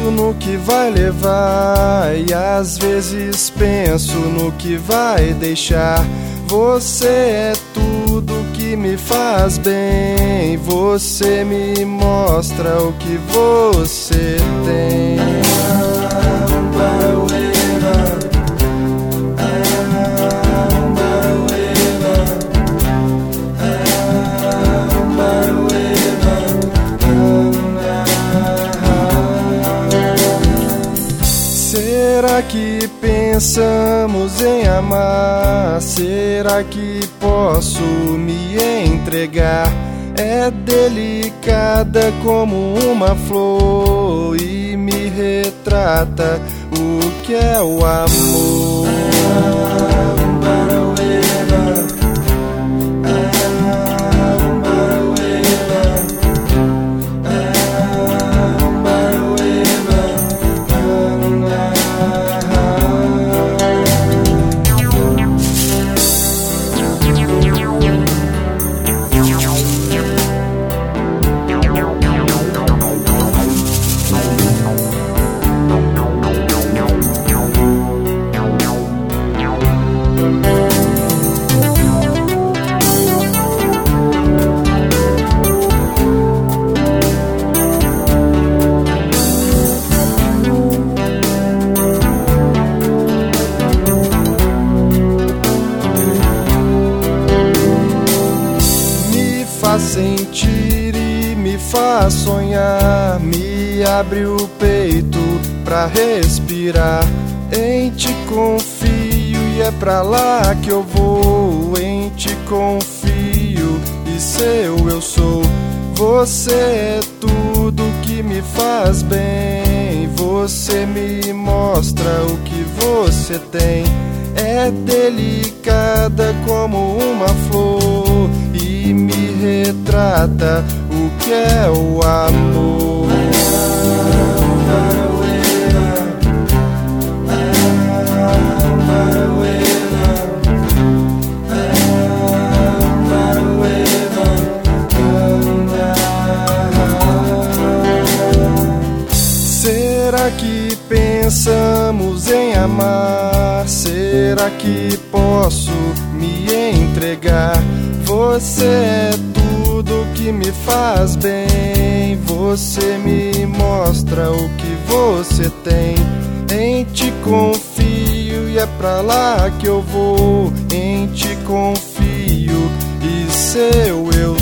no que vai levar e às vezes penso no que vai deixar. Você é tudo que me faz bem, você me mostra o que você tem. Será que pensamos em amar? Será que posso me entregar? É delicada como uma flor e me retrata o que é o amor. Faz sentir e me faz sonhar, me abre o peito pra respirar. Em ti confio e é pra lá que eu vou. Em ti confio e seu eu sou. Você é tudo que me faz bem, você me mostra o que você tem. É delicada como uma flor e me retrata o que é o amor. Será que pensamos em amar? Será que posso me entregar? Você é tudo que me faz bem, você me mostra o que você tem. Em ti confio e é pra lá que eu vou. Em ti confio e seu eu